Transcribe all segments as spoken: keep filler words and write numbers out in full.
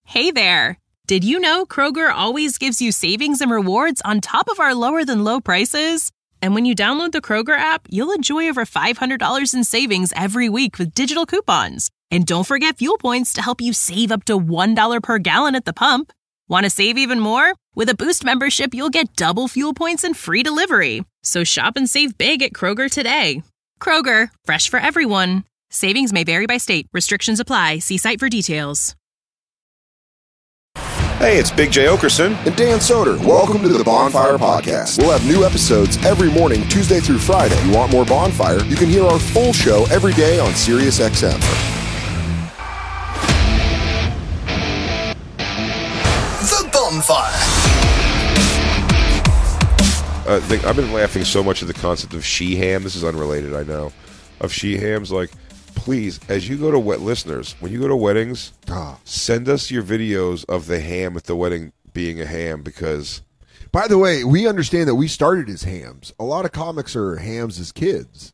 Hey there! Did you know Kroger always gives you savings and rewards on top of our lower-than-low prices? And when you download the Kroger app, you'll enjoy over five hundred dollars in savings every week with digital coupons. And don't forget fuel points to help you save up to one dollar per gallon at the pump. Want to save even more? With a Boost membership, you'll get double fuel points and free delivery. So shop and save big at Kroger today. Kroger, fresh for everyone. Savings may vary by state. Restrictions apply. See site for details. Hey, it's Big J. Okerson and Dan Soder. Welcome to the Bonfire Podcast. We'll have new episodes every morning, Tuesday through Friday. If you want more Bonfire, you can hear our full show every day on Sirius X M. The Bonfire. I think I've been laughing so much at the concept of she-ham. This is unrelated, I know. Of she-hams, like, please, as you go to wet listeners, when you go to weddings, oh. send us your videos of the ham at the wedding being a ham, because... By the way, we understand that we started as hams. A lot of comics are hams as kids.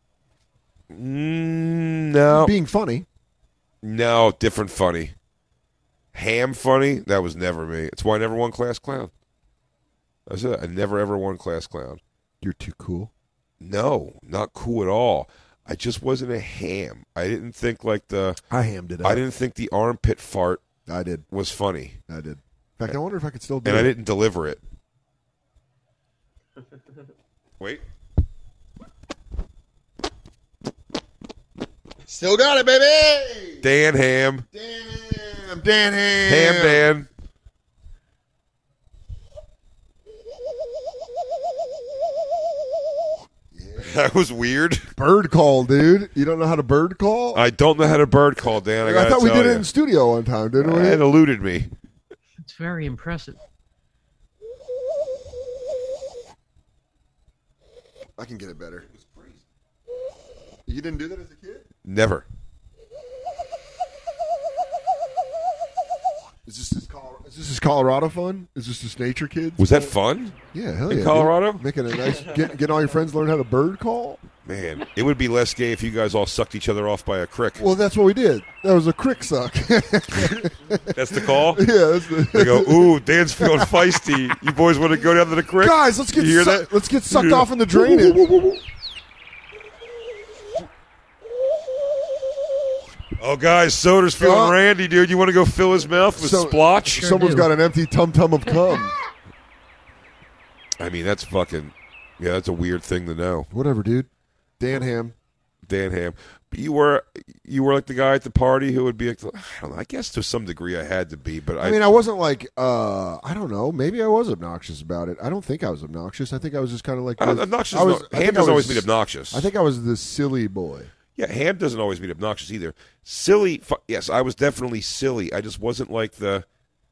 Mm, no. Being funny. No, different funny. Ham funny? That was never me. It's why I never won Class Clown. That's it. I never, ever won Class Clown. You're too cool? No, not cool at all. I just wasn't a ham. I didn't think like the... I hammed it up. I didn't think the armpit fart I did. was funny. I did. In fact, I wonder if I could still do and it. And I didn't deliver it. Wait. Still got it, baby! Dan Ham. Damn, Dan Ham. Ham Dan. That was weird. Bird call, dude. You don't know how to bird call? I don't know how to bird call, Dan. I, I thought we did you. it in studio one time, didn't we? It eluded me. It's very impressive. I can get it better. You didn't do that as a kid? Never. Is this this Colorado, is this this Colorado fun? Is this this nature kids? Was that fun? Yeah, hell in yeah. Colorado? Dude. Making a nice get, getting all your friends to learn how to bird call? Man, it would be less gay if you guys all sucked each other off by a crick. Well, that's what we did. That was a crick suck. That's the call? Yeah. That's the they go, ooh, Dan's feeling feisty. You boys want to go down to the crick? Guys, let's get you hear su- that? let's get sucked yeah. off in the drainage. Oh, guys, Soder's feeling uh, randy, dude. You want to go fill his mouth with so, splotch? Sure Someone's do. got an empty tum-tum of cum. I mean, that's fucking, yeah, that's a weird thing to know. Whatever, dude. Dan Ham. Dan Ham. But you were, you were like the guy at the party who would be like, I don't know, I guess to some degree I had to be, but I... I mean, I wasn't like, uh, I don't know, maybe I was obnoxious about it. I don't think I was obnoxious. I think I was just kind of like... The, uh, obnoxious. I was, No, I Ham doesn't was, always mean obnoxious. I think I was the silly boy. Yeah, Ham doesn't always mean obnoxious either. Silly, fu- yes, I was definitely silly. I just wasn't like the.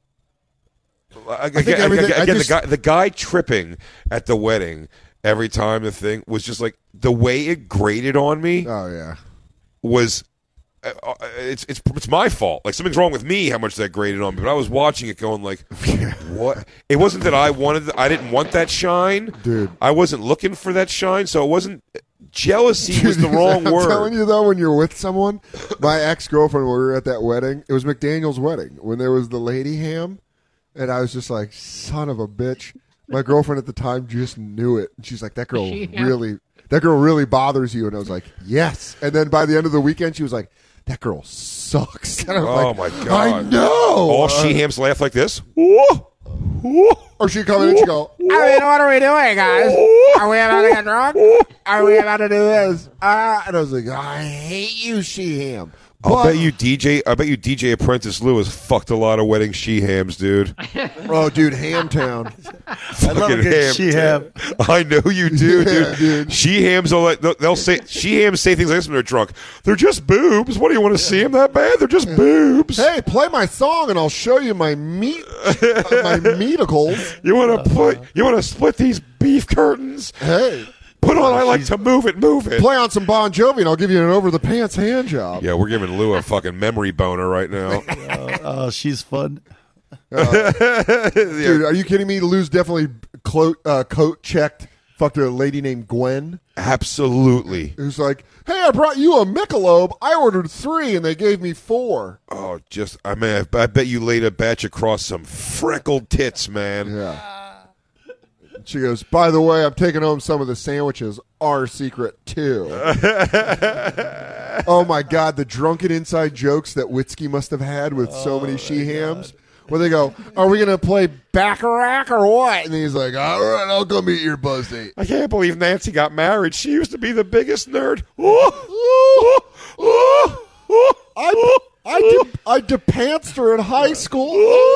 I, I think again, again, I again just, the guy, the guy tripping at the wedding every time the thing was just like the way it grated on me. Oh yeah, was uh, it's it's it's my fault. Like something's wrong with me. How much that grated on me? But I was watching it, going like, what? It wasn't that I wanted. The, I didn't want that shine, dude. I wasn't looking for that shine, so it wasn't. Jealousy Dude, was the wrong I'm word. I'm telling you, though, when you're with someone, my ex-girlfriend, when we were at that wedding, it was McDaniel's wedding, when there was the lady ham, and I was just like, son of a bitch. My girlfriend at the time just knew it. And she's like, that girl Yeah. really, that girl really bothers you. And I was like, yes. And then by the end of the weekend, she was like, that girl sucks. And I was oh, like, my God. I know. All uh, she-hams laugh like this. Whoa. Whoa. Or she'd come in and she'd go, I mean, what are we doing, guys? Are we about to get drunk? Are we about to do this? uh, and I was like, I hate you, she-ham. I'll But- bet you D J. I bet you D J Apprentice Lewis fucked a lot of wedding she-hams, dude. Oh, dude, Hamtown. I love a good she-ham. I know you do, Yeah, dude. dude. She-hams, will let, they'll, they'll say she-hams say things like this when they're drunk. They're just boobs. What do you want to see them that bad? They're just boobs. Hey, play my song and I'll show you my meat, uh, my meaticles. You want to put? You want to split these beef curtains? Hey, Put on. I like to move it, move it. play on some Bon Jovi and I'll give you an over the pants hand job. Yeah, we're giving Lou a fucking memory boner right now. Oh, oh, she's fun. Dude, are you kidding me? Lou's definitely clo- uh, coat checked fucked a lady named Gwen. Absolutely. Who's like, hey, I brought you a Michelob. I ordered three, and they gave me four. Oh, just I mean, I, I bet you laid a batch across some freckled tits, man. Yeah. She goes, by the way, I'm taking home some of the sandwiches. Our secret, too. Oh, my God. The drunken inside jokes that Witzke must have had with so Oh, many she-hams. Where they go, are we going to play Baccarat or what? And he's like, all right, I'll go meet your buzzate. I can't believe Nancy got married. She used to be the biggest nerd. I, I, de- I depantsed her in high school.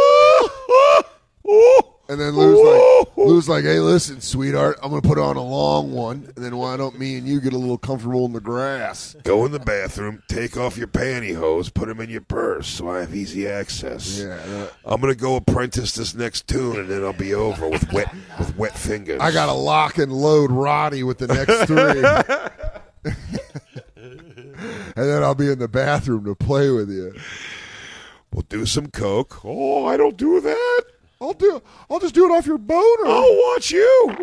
And then Lou's like, Lou's like, hey, listen, sweetheart, I'm going to put on a long one, and then why don't me and you get a little comfortable in the grass? Go in the bathroom, take off your pantyhose, put them in your purse so I have easy access. Yeah, that- I'm going to go apprentice this next tune, and then I'll be over with wet with wet fingers. I got to lock and load Roddy with the next three. And then I'll be in the bathroom to play with you. We'll do some coke. Oh, I don't do that. I'll do. I'll just do it off your boner. I'll watch you.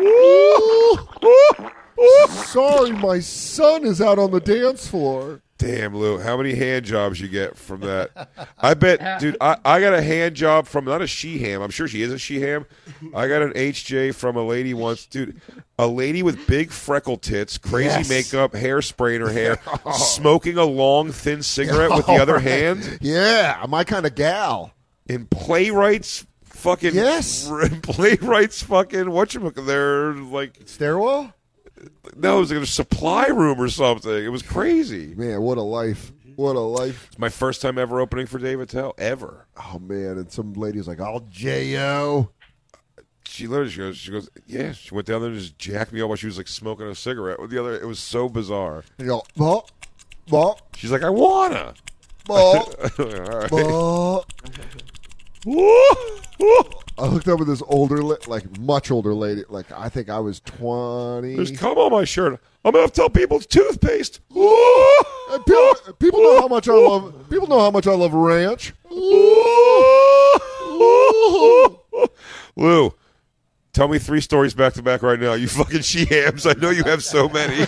Sorry, my son is out on the dance floor. Damn, Lou, how many hand jobs you get from that? I bet, dude, I, I got a hand job from, not a she-ham. I'm sure she is a she-ham. I got an H J from a lady once. Dude, a lady with big freckle tits, crazy Yes. makeup, hairspray in her hair, smoking a long, thin cigarette with the other hand. Yeah, my kind of gal. In playwrights fucking... Yes. In playwrights fucking... Whatchamacallit, they're like... Stairwell? No, it was like a supply room or something. It was crazy. Man, what a life. What a life. It's my first time ever opening for Dave Attell, ever. Oh, man. And some lady was like, I'll J O. She literally, she goes, she goes, yeah. She went down there and just jacked me up while she was like smoking a cigarette with the other. It was so bizarre. And you go, well, well, She's like, I wanna. well, All right. well. I hooked up with this older, li- like much older lady. Like I think I was twenty. There's cum on my shirt. I'm gonna have to tell people it's toothpaste. And people, people know how much I love. People know how much I love ranch. Lou, tell me three stories back to back right now. You fucking she-hams. I know you have so many.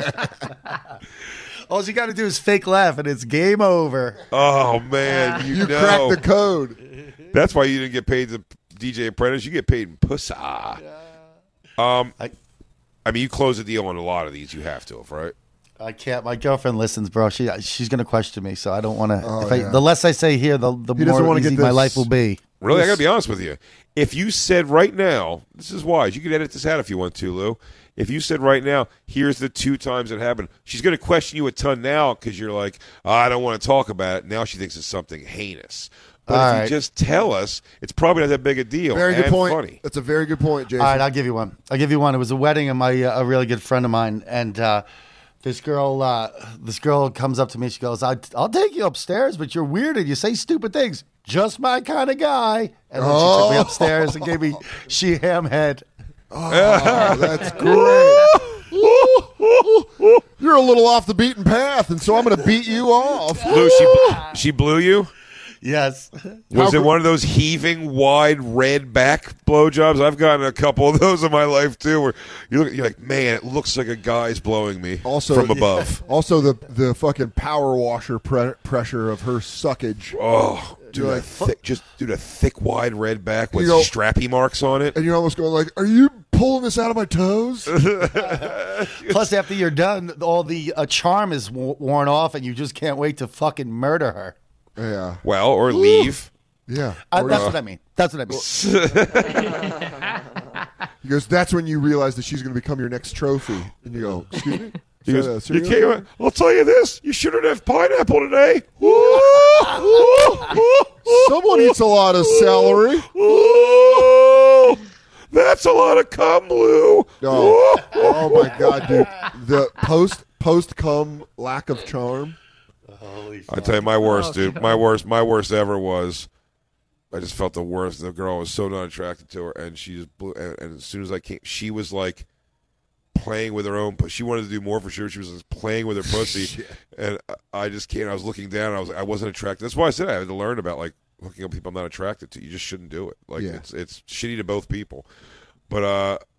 All you got to do is fake laugh, and it's game over. Oh man, you, You know. cracked the code. That's why you didn't get paid the D J Apprentice. You get paid in pussy. Um, I- I mean, you close the deal on a lot of these. You have to, right? I can't. My girlfriend listens, bro. She she's gonna question me, so I don't want to. Oh, if I, yeah. The less I say here, the the He doesn't more wanna easy get my this- life will be. Really, I got to be honest with you. If you said right now, this is wise. You could edit this out if you want to, Lou. If you said right now, here's the two times it happened, she's going to question you a ton now because you're like, oh, I don't want to talk about it. Now she thinks it's something heinous. But All if right. you just tell us, it's probably not that big a deal. Very good and point. Funny. That's a very good point, Jason. All right, I'll give you one. I'll give you one. It was a wedding of my uh, a really good friend of mine, and uh, this girl, uh, this girl comes up to me. She goes, I, "I'll take you upstairs, but you're weird and you say stupid things. Just my kind of guy." And then she took me Oh. upstairs and gave me she ham head. Oh, that's great. You're a little off the beaten path, and so I'm going to beat you off. Lou, she, she blew you? Yes. Was How it gr- one of those heaving, wide, red back blowjobs? I've gotten a couple of those in my life, too, where you look, you're like, man, it looks like a guy's blowing me Also, from above. Also, the the fucking power washer pre- pressure of her suckage. Oh, dude, You're a like, thick, just dude, a thick, wide red back with You go- strappy marks on it. And you're almost going like, are you pulling this out of my toes? Plus, after you're done, all the uh, charm is w- worn off, and you just can't wait to fucking murder her. Yeah. Well, or leave. Yeah. Uh, Or- that's what I mean. That's what I mean. He goes, that's when you realize that she's going to become your next trophy. And you go, excuse me? He Is goes, that a you cereal? can't, I'll tell you this: you shouldn't have pineapple today. Someone eats a lot of celery. Oh, that's a lot of cum, Lou. Oh, oh my God, dude. The post post cum lack of charm. I tell you, my worst, dude. My worst, my worst ever was. I just felt the worst. The girl was so not attracted to her, and she just blew. And, and as soon as I came, she was like playing with her own. pu- She wanted to do more for sure. She was just playing with her pussy, and I- I just can't. I was looking down. I was. I wasn't attracted. That's why I said I had to learn about like hooking up people I'm not attracted to. You just shouldn't do it. Like Yeah. it's it's shitty to both people. But uh,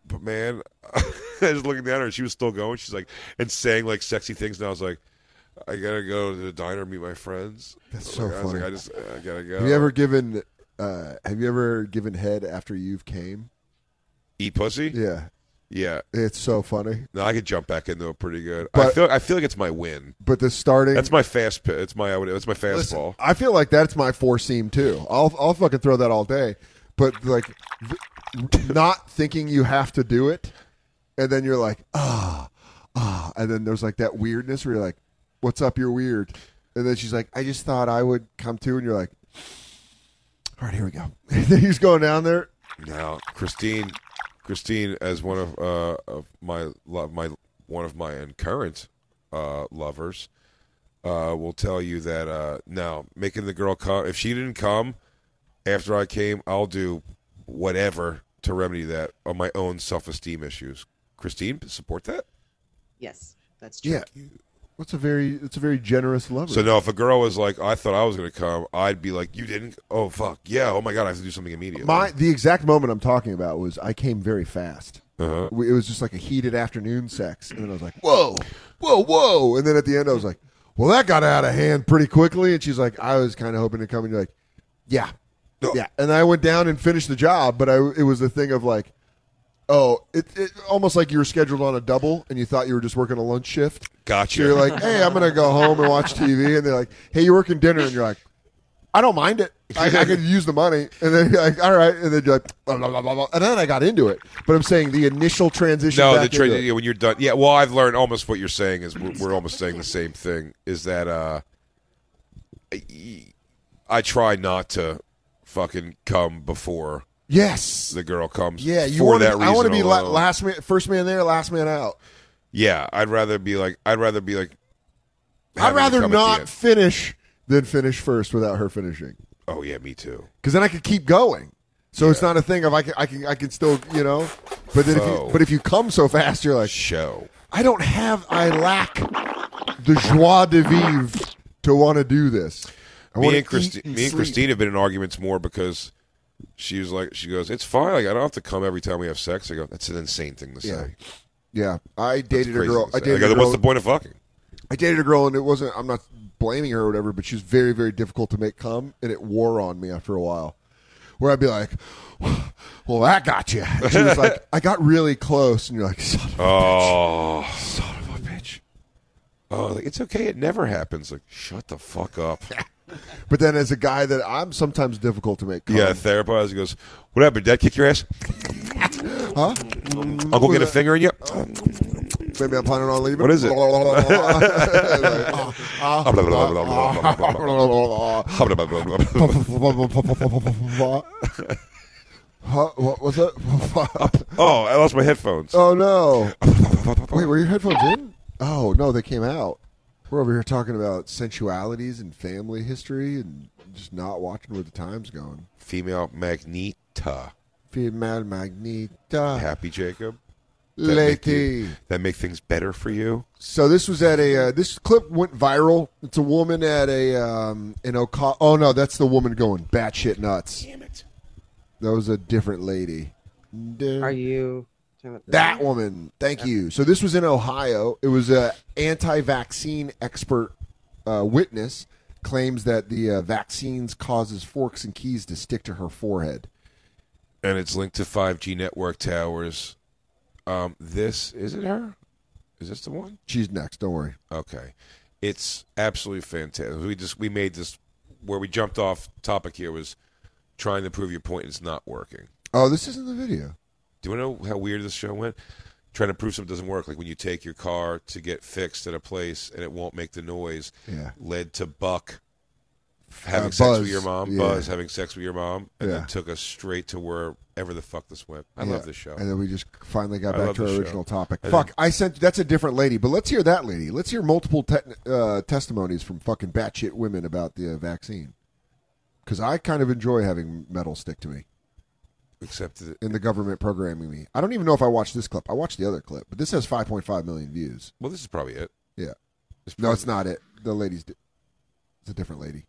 but man, I was looking down at her and she was still going. She's like, and saying like sexy things. And I was like, I gotta go to the diner and meet my friends. That's I so like, I was funny. like, I just, I gotta go. Have you ever given? Uh, have you ever given head after you've came? Eat pussy? Yeah, Yeah. it's so funny. No, I could jump back into it pretty good. I But- feel, I feel like it's my win. But the starting. That's my fast. pi- It's my, it's my Listen, fastball. I feel like that's my four seam too. I'll I'll fucking throw that all day. But like, th- not thinking you have to do it, and then you're like, ah, ah, and then there's like that weirdness where you're like, "What's up? You're weird." And then she's like, "I just thought I would come too," and you're like, "All right, here we go." And then he's going down there. Now, Christine, Christine, as one of uh, of my lo- my one of my and current uh, lovers, uh, will tell you that uh, now making the girl come. If she didn't come after I came, I'll do whatever to remedy that on my own self esteem issues. Christine, support that. Yes, that's true. Yeah, it's a very it's a very generous lover. So no, if a girl was like, I thought I was going to come, I'd be like, you didn't? Oh fuck, yeah. Oh my god, I have to do something immediately. My the exact moment I'm talking about was I came very fast. Uh-huh. We- It was just like a heated afternoon sex, and then I was like, "Whoa, whoa, whoa!" And then at the end, I was like, "Well, that got out of hand pretty quickly." And she's like, "I was kind of hoping to come," and you're like, "Yeah, No. yeah." And I went down and finished the job, but I it was the thing of like, oh, it, it almost like you were scheduled on a double, and you thought you were just working a lunch shift. Gotcha. So you're like, "Hey, I'm gonna go home and watch T V," and they're like, "Hey, you're working dinner," and you're like, "I don't mind it. I, I could use the money." And then you're like, "All right," and then you're like, blah, blah, blah, blah, blah. And then I got into it. But I'm saying the initial transition. No, back the tra- into it. yeah, when you're done. Yeah, well, I've learned almost what you're saying is we're, we're almost saying the same thing. Is that uh, I, I try not to fucking come before Yes. the girl comes. Yeah, you for want that to. reason I want to be la- alone. last man, first man there, last man out. Yeah, I'd rather be like. I'd rather be like. I'd having to rather come at the not end. finish than finish first without her finishing, Oh yeah, me too. because then I could keep going. So it's not a thing of I can I can I can still you know. But then if you, Foe. but if you come so fast, you're like, Show. I don't have. I lack the joie de vivre to want to do this. I Me wanna and, Christi- eat and me and sleep. Christine have been in arguments more because she was like, she goes, "It's fine. Like I don't have to come every time we have sex." I go, "That's an insane thing to Yeah. say." Yeah, I That's dated a crazy girl. to I say. dated I a go, girl. What's the point of fucking? I dated a girl, and it wasn't. I'm not blaming her or whatever, but she was very, very difficult to make come, and it wore on me after a while. Where I'd be like, "Well, that got you." And she was like, "I got really close," and you're like, "Son of a Oh, bitch, son of a bitch." oh, like, it's okay. It never happens. Like, shut the fuck up. But then, as a guy, that I'm sometimes difficult to make come. Yeah, therapist goes, "What happened? Dad kick your ass? Huh? Uncle get a finger in you?" Maybe I'm planning on leaving. What is it? Huh? What was it? Oh, I lost my headphones. Oh no! Wait, were your headphones in? Oh no, they came out. We're over here talking about sensualities and family history, and just not watching where the time's going. Female Magneta. Female Magneta, Happy Jacob. That make, you, lady. that make things better for you. So this was at a. Uh, this clip went viral. It's a woman at a um, in Oka. Oh no, that's the woman going batshit nuts. Damn it. That was a different lady. Are you talking about this That one? woman. Thank you. So this was in Ohio. It was a anti-vaccine expert uh, witness claims that the uh, vaccines causes forks and keys to stick to her forehead. And it's linked to five G network towers. Um, this, is it her? Is this the one? She's next. Don't worry. Okay. It's absolutely fantastic. We just, we made this, where we jumped off topic here was trying to prove your point and it's not working. Oh, this isn't the video. Do you want to know how weird this show went? Trying to prove something doesn't work. Like when you take your car to get fixed at a place and it won't make the noise. Yeah. Led to Buck having Uh, sex Buzz, with your mom. yeah. Buzz having sex with your mom. And Yeah. then took us straight to wherever the fuck this went. I Yeah. love this show. And then we just finally got I back love to our the show. original topic. And Fuck, then- I sent. That's a different lady, but let's hear that lady. Let's hear multiple te- uh, testimonies from fucking batshit women about the uh, vaccine. Because I kind of enjoy having metal stick to me. Except that In the government programming me. I don't even know if I watched this clip. I watched the other clip, but this has five point five million views. well, this is probably it. Yeah. It's No, probably- it's not it. The lady's. Di- it's a different lady.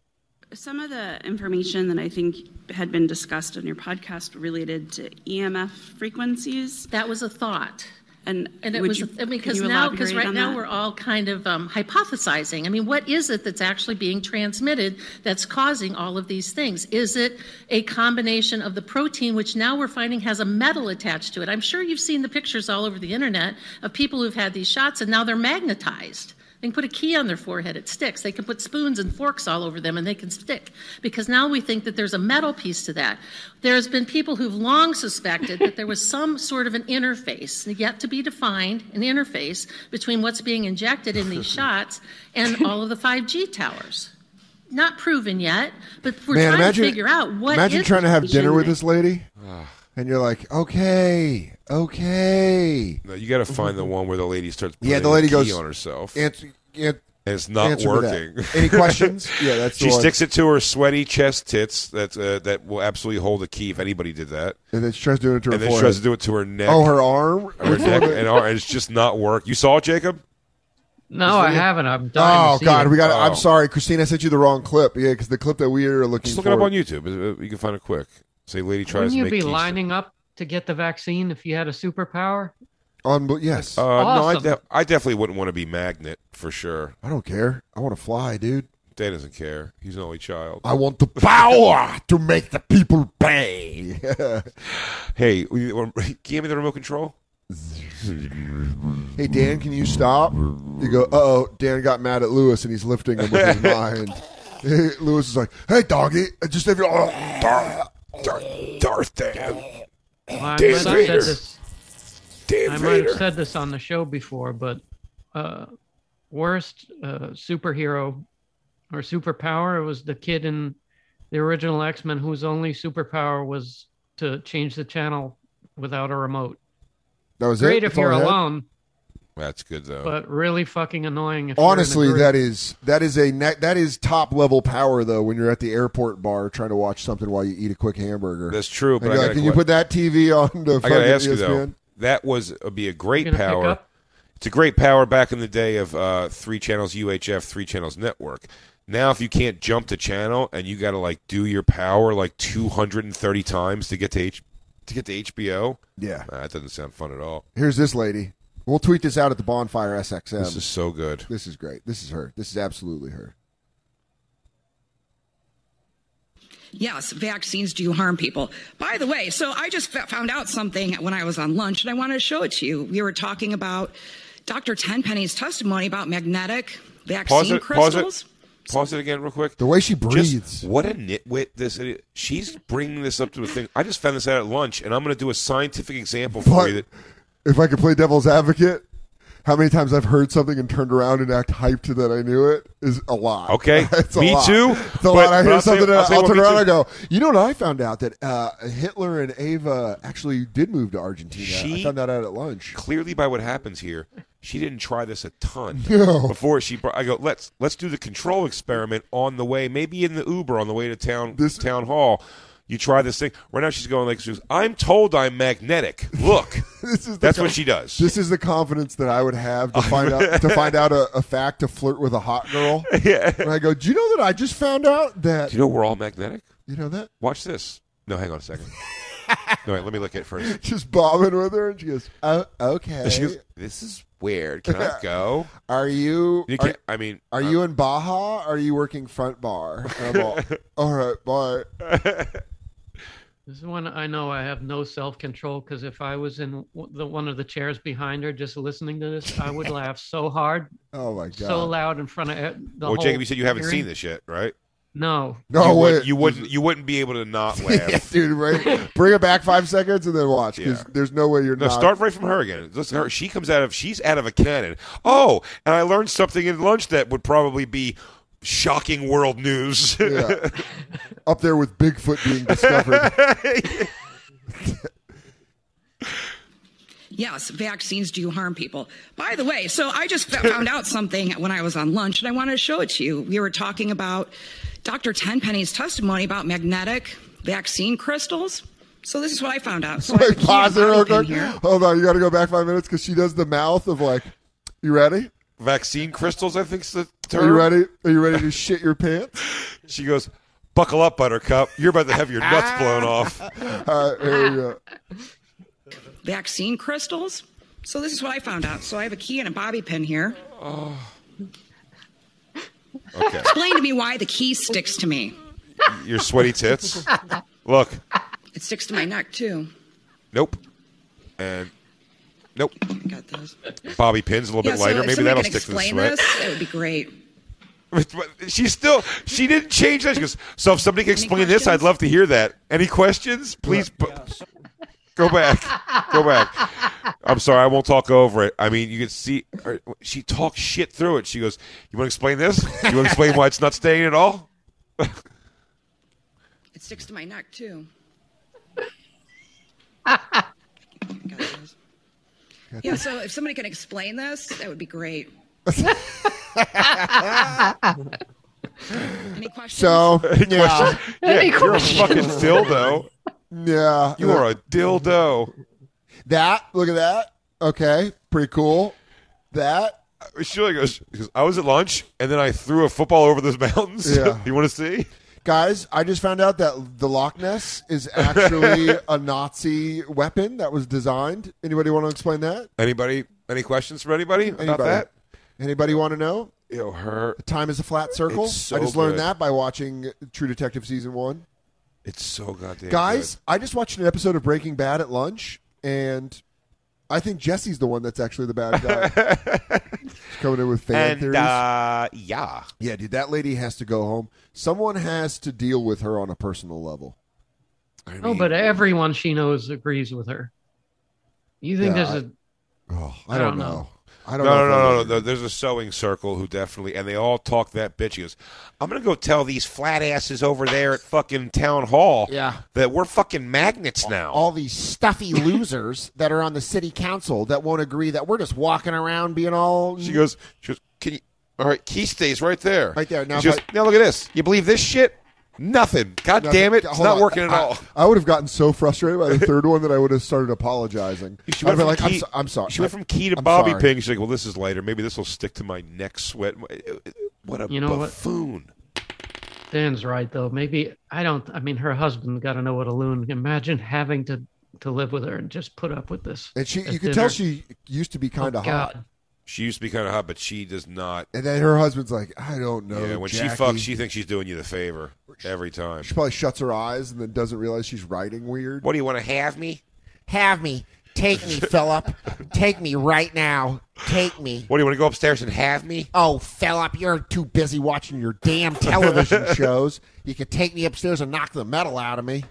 Some of the information that I think had been discussed on your podcast related to E M F frequencies. That was a thought. And, and it would was you, I mean, because you now because right on now that? we're all kind of um, hypothesizing. I mean, what is it that's actually being transmitted that's causing all of these things? Is it a combination of the protein, which now we're finding has a metal attached to it? I'm sure you've seen the pictures all over the internet of people who've had these shots and now they're magnetized. They can put a key on their forehead, it sticks. They can put spoons and forks all over them and they can stick. Because now we think that there's a metal piece to that. There's been people who've long suspected that there was some sort of an interface, yet to be defined, an interface between what's being injected in these shots and all of the five G towers. Not proven yet, but we're Man, trying imagine, to figure out what Imagine is trying to have dinner with that- this lady, and you're like, okay, okay. No, you got to find the one where the lady starts putting Yeah, the lady key goes on herself. Answer, an- and it's not answer me working. that. Any questions? Yeah, that's the She one. sticks it to her sweaty chest tits that uh, that will absolutely hold a key if anybody did that. And then she tries to do it to her And then she forehead. tries to do it to her neck. Oh, her arm? Her Which neck one? and, arm, and it's just not work. You saw it, Jacob? No, I haven't. I'm dying Oh to see God, it. we got. Oh. I'm sorry, Christine. I sent you the wrong clip. Yeah, because the clip that we are looking Just look for. it up on YouTube. Uh, You can find it quick. Say, lady tries Wouldn't to you make be keys. lining up to get the vaccine if you had a superpower? On yes. Uh, No, I, Awesome. de- I definitely wouldn't want to be magnet for sure. I don't care. I want to fly, dude. Dan doesn't care. He's an only child. I want the power to make the people pay. Hey, we- can you give me the remote control? Hey, Dan, can you stop? You go, uh oh, Dan got mad at Lewis and he's lifting him with his mind. Hey, Lewis is like, hey, doggy, just if you Darth, Darth, Darth Dan. Well, I Dan might have Vader. said this. Dan I might Vader. have said this on the show before, but uh, worst uh, superhero or superpower was the kid in the original X-Men whose only superpower was to change the channel without a remote. That was Great it? if That's all you're I had? alone, That's good, though. but really fucking annoying if Honestly, you're in a that group. is that is a ne- that is top level power though. When you're at the airport bar trying to watch something while you eat a quick hamburger, That's true, And but I you're like, gotta can you que- put that T V on the I fucking got to ask E you, S P though. N? That was would be a great You gonna pick power. up? It's a great power back in the day of uh, three channels U H F, three channels network. Now, if you can't jump to channel and you got to like do your power like two hundred thirty times to get to H- to get to H B O, Yeah. uh, that doesn't sound fun at all. Here's this lady. We'll tweet this out at the Bonfire S X M. This is so good. This is great. This is her. This is absolutely her. Yes, vaccines do harm people. By the way, so I just f- found out something when I was on lunch, and I wanted to show it to you. We were talking about Doctor Tenpenny's testimony about magnetic vaccine Pause it. crystals. Pause it. Pause it again, real quick. The way she Just breathes. what a nitwit this is. She's bringing this up to a thing. I just found this out at lunch, and I'm going to do a scientific example for But you. That, if I could play devil's advocate, how many times I've heard something and turned around and act hyped that I knew it is a lot. Okay, it's a me lot. too, It's a but- lot. I but hear I'll tell you- something I'll and tell you I'll what, turn me around too. and I go, you know what I found out? That uh, Hitler and Ava actually did move to Argentina. I She- found that out at lunch. clearly, by what happens here, she didn't try this a ton No. before she. Brought, I go, let's let's do the control experiment on the way, maybe in the Uber on the way to town This- town hall. You try this thing. Right now, she's going like, she goes, I'm told I'm magnetic. Look, This is the that's com- what she does. This is the confidence that I would have to find out to find out a, a fact to flirt with a hot girl. Yeah. And I go, do you know that I just found out that Do you know we're all magnetic? you know that? Watch this. No, hang on a second. No, wait, let me look at it first. Just bobbing with her, and she goes, "Oh, okay." And she goes, this is weird. Can I go? Are you? You are, can't, I mean, are you in Baja? Or are you working front bar? And I'm all, all right, bye. This is when I know I have no self-control, because if I was in w- the one of the chairs behind her just listening to this, I would laugh so hard, Oh my god! so loud in front of e- the well, whole Jacob, you said you haven't hearing. seen this yet, right? No. No you, way, would, you wouldn't. You wouldn't be able to not laugh. Yeah, dude. Right? Bring it back five seconds and then watch, because Yeah. there's no way you're No, not. start right from her again. Listen to her. She comes out of. She's out of a cannon. Oh, and I learned something in lunch that would probably be shocking world news. Yeah. Up there with Bigfoot being discovered. Yes, vaccines do harm people. By the way, so I just f- found out something when I was on lunch, and I wanted to show it to you. We were talking about Doctor Tenpenny's testimony about magnetic vaccine crystals. So this is what I found out. So I have a Wait, key pause and it real bobby pin quick. here. Hold on, you got to go back five minutes because she does the mouth of like, you ready? Vaccine crystals, I think. So. term. Are you ready? Are you ready to shit your pants? She goes, buckle up, Buttercup. You're about to have your nuts blown off. All right, here we go. Vaccine crystals. So this is what I found out. So I have a key and a bobby pin here. Oh. Okay. Explain to me why the key sticks to me. Your sweaty tits. Look. It sticks to my neck too. Nope. And nope. Got those. Bobby pin's a little Yeah, bit lighter. so if Maybe somebody that'll can stick to the explain sweat. this, it would be great. She's still, she didn't change that. She goes, so if somebody can explain this, I'd love to hear that. Any questions? Please bu- go back. Go back. I'm sorry, I won't talk over it. I mean, you can see, her, she talks shit through it. She goes, you want to explain this? You want to explain why it's not staying at all? It sticks to my neck too. Yeah, so if somebody can explain this, that would be great. Any questions? So, Any yeah. questions? Yeah, you're a fucking dildo. Yeah. You are a dildo. That, look at that. Okay, pretty cool. That. She goes, because I was at lunch, and then I threw a football over those mountains. Yeah. You want to see? Guys, I just found out that the Loch Ness is actually a Nazi weapon that was designed. Anybody want to explain that? Anybody? Any questions for anybody, about Anybody? that? Anybody want to know? Yo, her. Time is a flat circle. It's so I just learned good. that by watching True Detective season one. It's so goddamn Guys, I just watched an episode of Breaking Bad at lunch, and I think Jesse's the one that's actually the bad guy. She's coming in with fan And, theories. uh, yeah. Yeah, dude, that lady has to go home. Someone has to deal with her on a personal level. I mean, Oh, but everyone she knows agrees with her. You think Yeah, there's a? Oh, I, I don't don't know. know. I don't no, know. no, if I no, no, would. no. There's a sewing circle who definitely, and they all talk that bitch. He goes, I'm going to go tell these flat asses over there at fucking town hall Yeah. that we're fucking magnets now. All these stuffy losers that are on the city council that won't agree that we're just walking around being all. She goes, she goes, can you, all right, key stays right there. Right there. Now, She goes, if I- now look at this. You believe this shit? Nothing. God No, damn it. It's hold not on. working at I- all. I, would have gotten so frustrated by the third one that I would have started apologizing. She I'd went be from like, I'm, key- so, I'm sorry. She went from key to I'm bobby sorry. pin. She's like, well, this is lighter. Maybe this will stick to my neck sweat. What a You know what? buffoon. Dan's right though. Maybe I don't. I mean, her husband got to know what a loon. Imagine having to to live with her and just put up with this. And she, at you could dinner. tell she used to be kind of Oh, hot. God. She used to be kind of hot, but she does not. And then her husband's like, I don't know. Yeah, when Jackie. she fucks, she thinks she's doing you the favor every time. She probably shuts her eyes and then doesn't realize she's writing weird. What do you want to have me? Have me. Take me, Philip. Take me right now. Take me. What do you want to go upstairs and have me? Oh, Philip, you're too busy watching your damn television shows. You could take me upstairs and knock the metal out of me.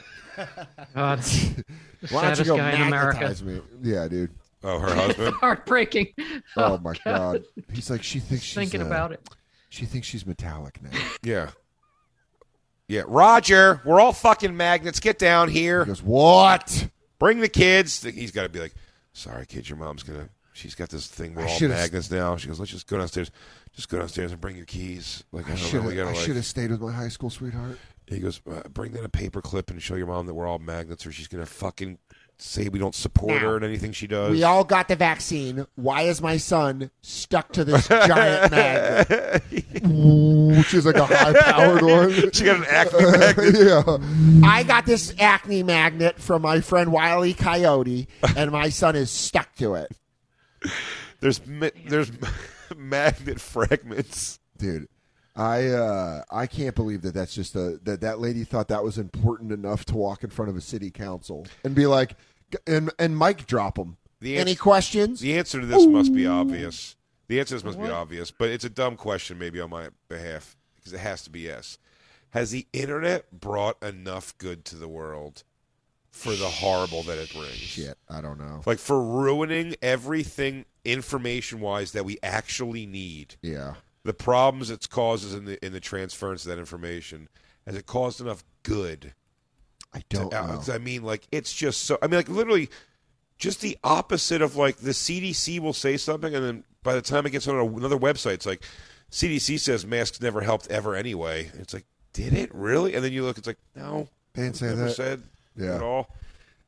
God, the Why don't you saddest go guy in America. magnetize me? Yeah, dude. Oh, her husband? Heartbreaking. Oh, my God. He's like, she thinks she's Thinking uh, about it. She thinks she's metallic now. Yeah. Yeah. Roger, we're all fucking magnets. Get down here. He goes, what? Bring the kids. He's got to be like, sorry, kids, your mom's going to, she's got this thing. We're I all should've- magnets now. She goes, let's just go downstairs. Just go downstairs and bring your keys. Like, I I don't should know. We have got to I should like. have stayed with my high school sweetheart. He goes, uh, bring that a paper clip and show your mom that we're all magnets, or she's going to fucking say we don't support Now, her in anything she does. We all got the vaccine. Why is my son stuck to this giant magnet? Ooh, she's like a high-powered one. She got an acne magnet. Yeah. I got this acne magnet from my friend Wile E. Coyote, and my son is stuck to it. There's ma- there's magnet fragments. Dude, I uh, I can't believe that that's just a that that lady thought that was important enough to walk in front of a city council and be like, and and mic drop them. The Any answer, questions? the answer to this must be obvious. The answer to this must be obvious, but it's a dumb question maybe on my behalf because it has to be yes. Has the internet brought enough good to the world for the horrible that it brings? Shit, I don't know. Like for ruining everything information-wise that we actually need. Yeah. The problems it causes in the in the transference of that information, has it caused enough good? I don't to, know. I mean, like it's just so. I mean, like literally, just the opposite of like the C D C will say something, and then by the time it gets on another website, it's like C D C says masks never helped ever anyway. And it's like, did it really? And then you look, it's like, no, They didn't say never that. said Yeah. at all.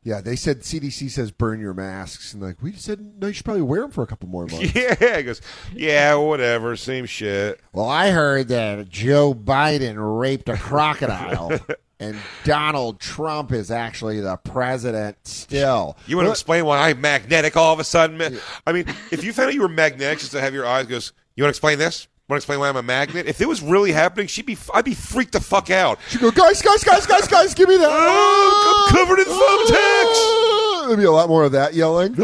Yeah, they said C D C says burn your masks, and like we said, no, you should probably wear them for a couple more months. Yeah, he goes, yeah, whatever, same shit. Well, I heard that Joe Biden raped a crocodile, and Donald Trump is actually the president still. You want to explain why I'm magnetic all of a sudden? Man? I mean, if you found out you were magnetic just to have your eyes, goes, you want to explain this? Want to explain why I'm a magnet? If it was really happening, she'd be, I'd be freaked the fuck out. She'd go, guys, guys, guys, guys, guys, give me that. Oh, I'm covered in thumbtacks. There'd be a lot more of that yelling.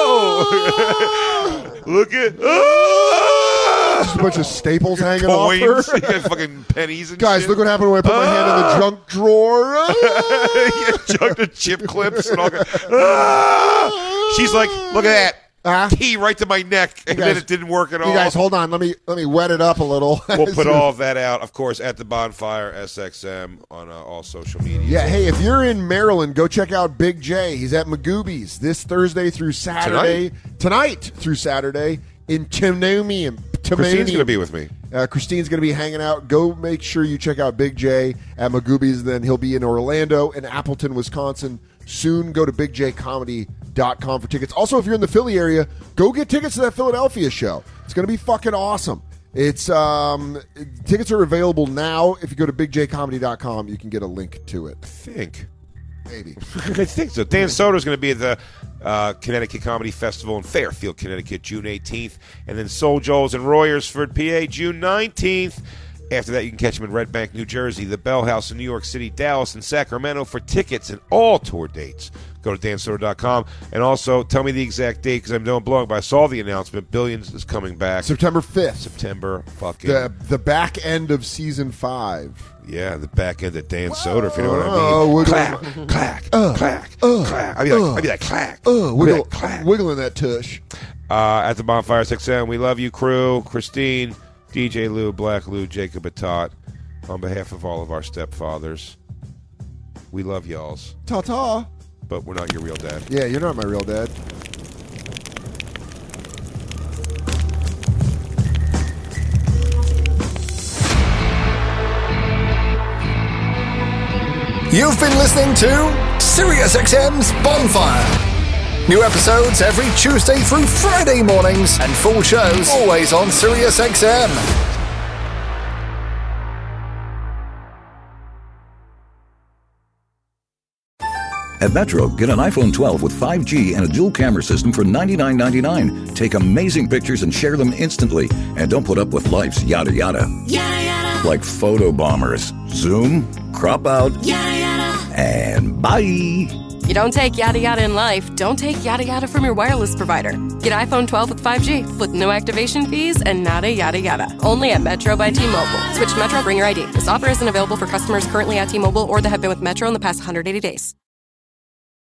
Oh! Look at, oh! Just a bunch of staples hanging Coins, off her. fucking pennies and Guys, shit. look what happened when I put my hand in the junk drawer. Yeah, junk the chip clips and all that. Ah! She's like, look at that. Uh-huh. Key right to my neck, and guys, then it didn't work at all. You guys, hold on. Let me let me wet it up a little. We'll put all of that out, of course, at the Bonfire S X M on uh, all social media. Yeah, hey, if you're in Maryland, go check out Big J. He's at Magooby's this Thursday through Saturday. Tonight, Tonight through Saturday in Timonium. Christine's going to be with me. Uh, Christine's going to be hanging out. Go make sure you check out Big J at Magooby's. Then he'll be in Orlando and Appleton, Wisconsin. Soon go to big j comedy dot com for tickets. Also, if you're in the Philly area, go get tickets to that Philadelphia show. It's going to be fucking awesome. It's um, tickets are available now. If you go to big j comedy dot com, you can get a link to it. I think. Maybe. I think so. Dan Soder's going to be at the uh, Connecticut Comedy Festival in Fairfield, Connecticut, June eighteenth. And then Soul Joel's in Royersford, P A, June nineteenth. After that, you can catch him in Red Bank, New Jersey, the Bell House in New York City, Dallas, and Sacramento. For tickets and all tour dates, go to dan soder dot com. And also, tell me the exact date, because I'm doing blowing, but I saw the announcement. Billions is coming back. September fifth. September fucking... The, the back end of season five. Yeah, the back end of Dan Soder, if you know what I Oh, mean. wiggle- Clack, clack, Uh, clack, uh, clack. I'd be like, uh, I'd be like, clack. Uh, I'd be wiggle, like, clack. wiggling that tush. Uh, at the Bonfire S X M, we love you, crew. Christine, D J Lou, Black Lou, Jacob Atot. On behalf of all of our stepfathers, we love y'alls. Ta-ta. But we're not your real dad. Yeah, you're not my real dad. You've been listening to SiriusXM's Bonfire. New episodes every Tuesday through Friday mornings, and full shows always on SiriusXM. At Metro, get an iPhone twelve with five G and a dual camera system for ninety-nine ninety-nine. Take amazing pictures and share them instantly. And don't put up with life's yada yada. Yada yada. Like photo bombers. Zoom, crop out, Yada yada. and bye. You don't take yada yada in life, don't take yada yada from your wireless provider. Get iPhone twelve with five G with no activation fees and nada yada yada. Only at Metro by T-Mobile. Switch to Metro, bring your I D. This offer isn't available for customers currently at T-Mobile or that have been with Metro in the past one hundred eighty days.